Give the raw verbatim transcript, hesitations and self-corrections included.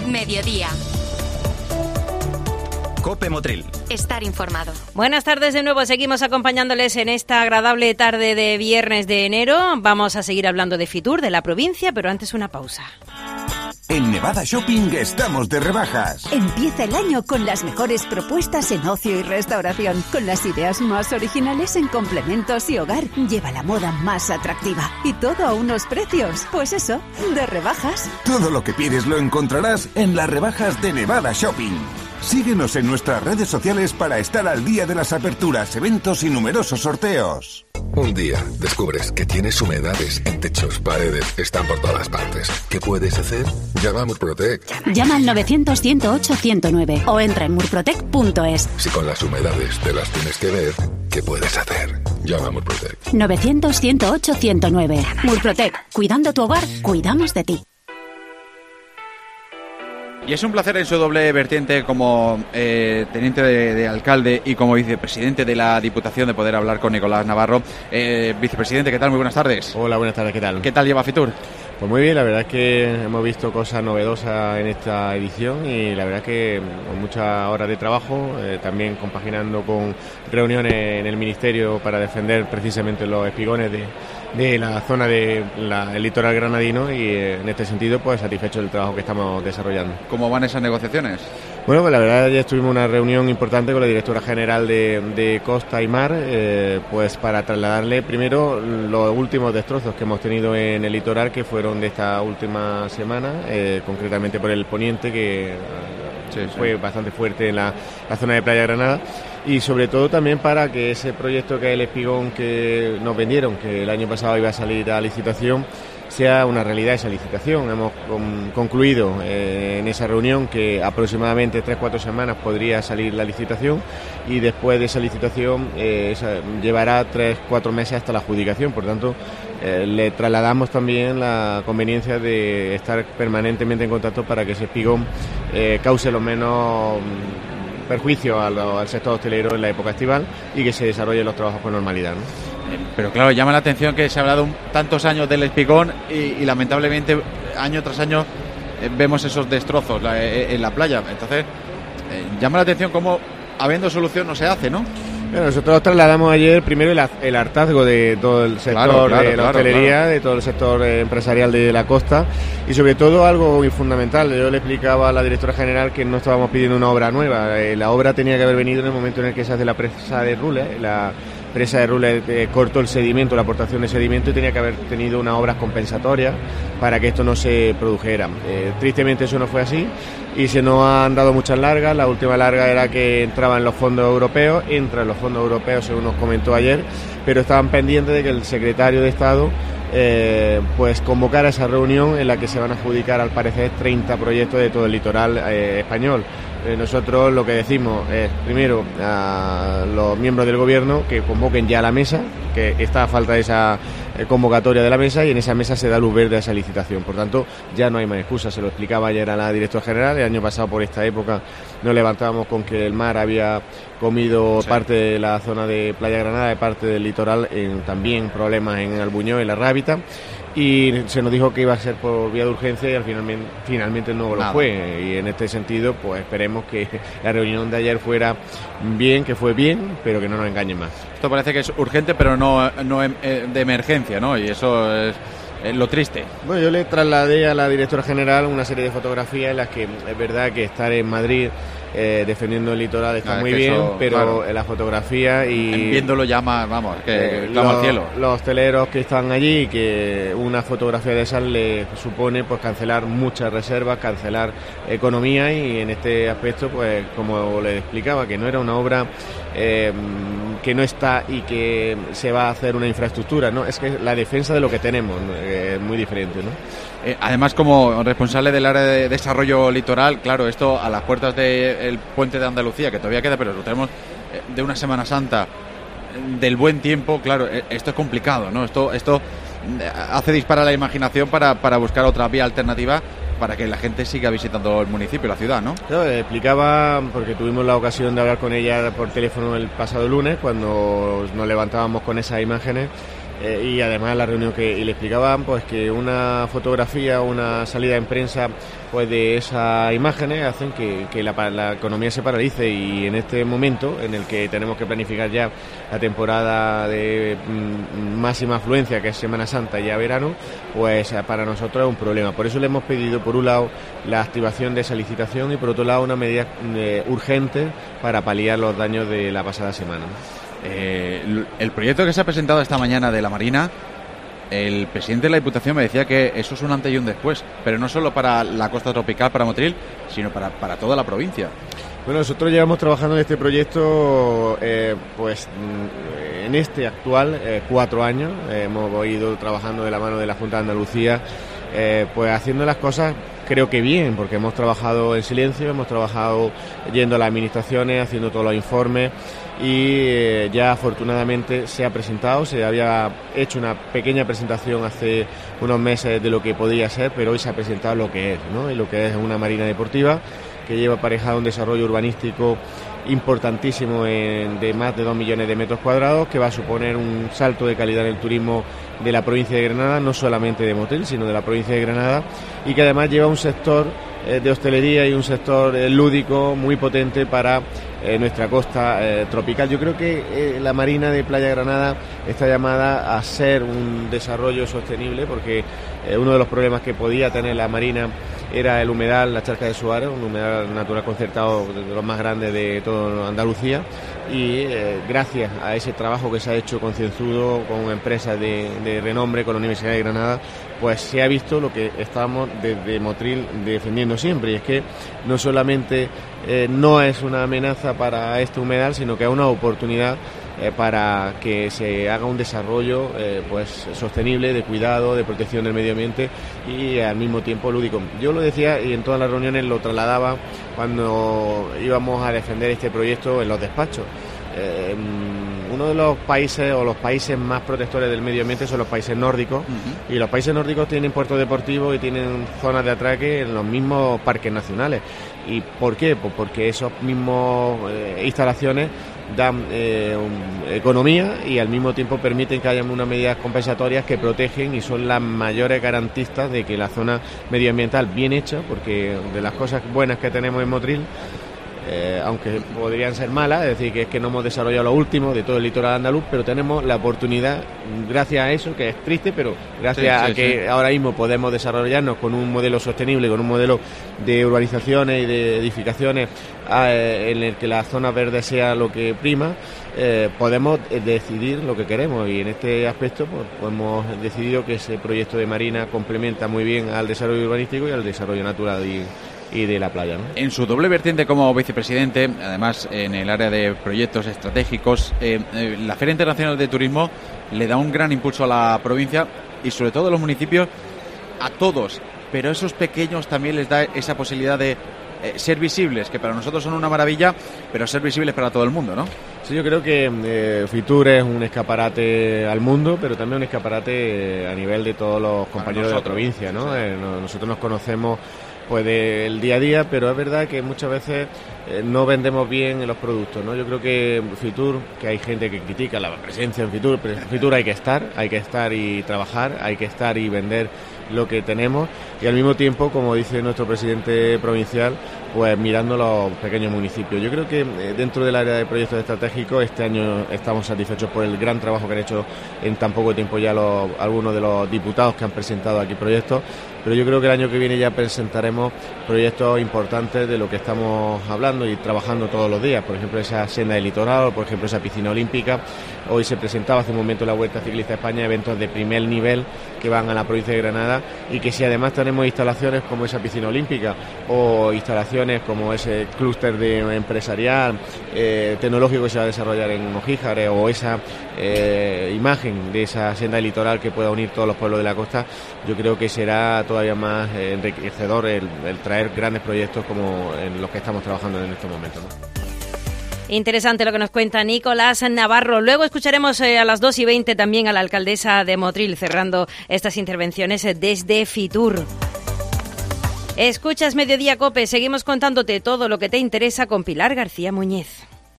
mediodía. COPE Motril. Estar informado. Buenas tardes de nuevo. Seguimos acompañándoles en esta agradable tarde de viernes de enero. Vamos a seguir hablando de Fitur, de la provincia, pero antes una pausa. En Nevada Shopping estamos de rebajas. Empieza el año con las mejores propuestas en ocio y restauración, con las ideas más originales en complementos y hogar. Lleva la moda más atractiva y todo a unos precios, pues eso, de rebajas. Todo lo que pides lo encontrarás en las rebajas de Nevada Shopping. Síguenos en nuestras redes sociales para estar al día de las aperturas, eventos y numerosos sorteos. Un día descubres que tienes humedades en techos, paredes, están por todas partes. ¿Qué puedes hacer? Llama a Murprotec. Llama al novecientos, ciento ocho, ciento nueve o entra en murprotec punto es. Si con las humedades te las tienes que ver, ¿qué puedes hacer? Llama a Murprotec. novecientos, ciento ocho, ciento nueve. Murprotec. Cuidando tu hogar, cuidamos de ti. Y es un placer en su doble vertiente como eh, teniente de, de alcalde y como vicepresidente de la Diputación de poder hablar con Nicolás Navarro. Eh, vicepresidente, ¿qué tal? Muy buenas tardes. Hola, buenas tardes, ¿qué tal? ¿Qué tal lleva Fitur? Pues muy bien, la verdad es que hemos visto cosas novedosas en esta edición y la verdad es que con muchas horas de trabajo, eh, también compaginando con reuniones en el Ministerio para defender precisamente los espigones de, de la zona del de litoral granadino y eh, en este sentido pues satisfecho del trabajo que estamos desarrollando. ¿Cómo van esas negociaciones? Bueno, pues la verdad ya tuvimos una reunión importante con la directora general de, de Costa y Mar, eh, pues para trasladarle primero los últimos destrozos que hemos tenido en el litoral, que fueron de esta última semana, eh, concretamente por el poniente, que sí, fue sí. bastante fuerte en la, la zona de Playa Granada, y sobre todo también para que ese proyecto que es el espigón que nos vendieron, que el año pasado iba a salir a licitación, sea una realidad esa licitación. Hemos con, concluido eh, en esa reunión que aproximadamente tres cuatro semanas podría salir la licitación y después de esa licitación eh, esa, llevará tres cuatro meses hasta la adjudicación. Por tanto, eh, le trasladamos también la conveniencia de estar permanentemente en contacto para que ese espigón eh, cause lo menos perjuicio al, al sector hostelero en la época estival y que se desarrollen los trabajos con normalidad, ¿no? Pero claro, llama la atención que se ha hablado tantos años del espigón y, y lamentablemente año tras año eh, vemos esos destrozos la, eh, en la playa. Entonces, eh, llama la atención cómo, habiendo solución, no se hace, ¿no? Bueno, nosotros trasladamos ayer primero el, el hartazgo de todo el sector claro, claro, de la claro, hostelería, claro. de todo el sector eh, empresarial de la costa y sobre todo algo muy fundamental. Yo le explicaba a la directora general que no estábamos pidiendo una obra nueva. Eh, la obra tenía que haber venido en el momento en el que se hace la presa de Rule, la presa de Rule eh, cortó el sedimento, la aportación de sedimento y tenía que haber tenido unas obras compensatorias para que esto no se produjera. Eh, tristemente eso no fue así y se nos han dado muchas largas. La última larga era que entraba en los fondos europeos, entra en los fondos europeos según nos comentó ayer, pero estaban pendientes de que el secretario de Estado eh, pues convocara esa reunión en la que se van a adjudicar al parecer treinta proyectos de todo el litoral eh, español. Eh, nosotros lo que decimos es, primero, a los miembros del gobierno que convoquen ya la mesa, que está a falta de esa eh, convocatoria de la mesa y en esa mesa se da luz verde a esa licitación. Por tanto, ya no hay más excusas. Se lo explicaba ayer a la directora general. El año pasado, por esta época, nos levantábamos con que el mar había comido sí. parte de la zona de Playa Granada, de parte del litoral, en, también problemas en Albuñol, en la Rábita. Y se nos dijo que iba a ser por vía de urgencia y al final, finalmente no lo Nada. fue. Y en este sentido, pues esperemos que la reunión de ayer fuera bien, que fue bien, pero que no nos engañen más. Esto parece que es urgente, pero no, no de emergencia, ¿no? Y eso es eh, lo triste. Bueno, yo le trasladé a la directora general una serie de fotografías en las que es verdad que estar en Madrid Eh, defendiendo el litoral está ah, muy bien, eso, pero claro. la fotografía y viéndolo llama, vamos, que eh, estamos los, al cielo. Los hosteleros que están allí, que una fotografía de esas le supone pues cancelar muchas reservas, cancelar economía y en este aspecto, pues como le explicaba, que no era una obra eh, que no está y que se va a hacer una infraestructura, no, es que la defensa de lo que tenemos eh, es muy diferente, ¿no? Eh, además, como responsable del área de desarrollo litoral, claro, esto a las puertas del puente de Andalucía, que todavía queda, pero lo tenemos eh, de una Semana Santa, del buen tiempo, claro, eh, esto es complicado, ¿no? Esto esto hace disparar la imaginación para, para buscar otra vía alternativa para que la gente siga visitando el municipio, la ciudad, ¿no? Yo explicaba, porque tuvimos la ocasión de hablar con ella por teléfono el pasado lunes, cuando nos levantábamos con esas imágenes. Eh, y además la reunión que y le explicaban pues que una fotografía, una salida en prensa pues de esas imágenes hacen que, que la, la economía se paralice, y en este momento en el que tenemos que planificar ya la temporada de mm, máxima afluencia, que es Semana Santa y ya verano, pues para nosotros es un problema. Por eso le hemos pedido por un lado la activación de esa licitación y por otro lado una medida eh, urgente para paliar los daños de la pasada semana. Eh, el proyecto que se ha presentado esta mañana de la Marina, el presidente de la Diputación me decía que eso es un antes y un después, pero no solo para la costa tropical, para Motril, sino para, para toda la provincia. Bueno, nosotros llevamos trabajando en este proyecto eh, pues en este actual eh, cuatro años. Eh, hemos ido trabajando de la mano de la Junta de Andalucía, eh, pues haciendo las cosas creo que bien, porque hemos trabajado en silencio, hemos trabajado yendo a las administraciones, haciendo todos los informes, y eh, ya afortunadamente se ha presentado. Se había hecho una pequeña presentación hace unos meses de lo que podía ser, pero hoy se ha presentado lo que es, ¿no? Y lo que es una marina deportiva que lleva aparejado un desarrollo urbanístico importantísimo en, de más de dos millones de metros cuadrados, que va a suponer un salto de calidad en el turismo de la provincia de Granada, no solamente de Motril, sino de la provincia de Granada, y que además lleva un sector eh, de hostelería y un sector eh, lúdico muy potente para eh, nuestra costa eh, tropical. Yo creo que eh, la Marina de Playa Granada está llamada a ser un desarrollo sostenible, porque eh, uno de los problemas que podía tener la Marina era el humedal, la Charca de Suárez, un humedal natural concertado de los más grandes de toda Andalucía, y eh, gracias a ese trabajo que se ha hecho concienzudo con empresas de, de renombre, con la Universidad de Granada, pues se ha visto lo que estábamos desde Motril defendiendo siempre, y es que no solamente eh, no es una amenaza para este humedal, sino que es una oportunidad Eh, para que se haga un desarrollo eh, pues sostenible, de cuidado, de protección del medio ambiente y al mismo tiempo lúdico. Yo lo decía y en todas las reuniones lo trasladaba cuando íbamos a defender este proyecto en los despachos. Eh, uno de los países o los países más protectores del medio ambiente son los países nórdicos, uh-huh. y los países nórdicos tienen puertos deportivos y tienen zonas de atraque en los mismos parques nacionales. ¿Y por qué? Pues porque esos mismos eh, instalaciones dan eh, un, economía y al mismo tiempo permiten que haya unas medidas compensatorias que protegen y son las mayores garantistas de que la zona medioambiental bien hecha, porque de las cosas buenas que tenemos en Motril, Eh, aunque podrían ser malas, es decir, que es que no hemos desarrollado lo último de todo el litoral andaluz, pero tenemos la oportunidad, gracias a eso, que es triste, pero gracias sí, sí, a que sí. ahora mismo podemos desarrollarnos con un modelo sostenible, con un modelo de urbanizaciones y de edificaciones eh, en el que la zona verde sea lo que prima, eh, podemos decidir lo que queremos, y en este aspecto pues, pues hemos decidido que ese proyecto de Marina complementa muy bien al desarrollo urbanístico y al desarrollo natural y y de la playa, ¿no? En su doble vertiente como vicepresidente, además en el área de proyectos estratégicos, eh, eh, la Feria Internacional de Turismo le da un gran impulso a la provincia y sobre todo a los municipios, a todos, pero a esos pequeños también les da esa posibilidad de eh, ser visibles, que para nosotros son una maravilla, pero ser visibles para todo el mundo, ¿no? Sí, yo creo que eh, Fitur es un escaparate al mundo, pero también un escaparate a nivel de todos los compañeros de la provincia, ¿no? Sí. Eh, nosotros nos conocemos pues del día a día, pero es verdad que muchas veces eh, no vendemos bien los productos, ¿no? Yo creo que Fitur, que hay gente que critica la presencia en Fitur, pero en Fitur hay que estar, hay que estar y trabajar, hay que estar y vender lo que tenemos, y al mismo tiempo, como dice nuestro presidente provincial, pues mirando los pequeños municipios. Yo creo que eh, dentro del área de proyectos estratégicos este año estamos satisfechos por el gran trabajo que han hecho en tan poco tiempo ya los, algunos de los diputados que han presentado aquí proyectos, pero yo creo que el año que viene ya presentaremos proyectos importantes de lo que estamos hablando y trabajando todos los días, por ejemplo esa senda del litoral, o por ejemplo esa piscina olímpica. Hoy se presentaba hace un momento la Vuelta Ciclista a España, eventos de primer nivel que van a la provincia de Granada, y que si además tenemos instalaciones como esa piscina olímpica o instalaciones como ese clúster de empresarial eh, tecnológico que se va a desarrollar en Mojíjares, o esa eh, imagen de esa senda del litoral que pueda unir todos los pueblos de la costa, yo creo que será todavía más eh, enriquecedor el, el traer grandes proyectos como en los que estamos trabajando en estos momentos, ¿no? Interesante lo que nos cuenta Nicolás Navarro. Luego escucharemos eh, a las dos y veinte también a la alcaldesa de Motril, cerrando estas intervenciones desde Fitur. Escuchas Mediodía COPE, seguimos contándote todo lo que te interesa con Pilar García Muñiz.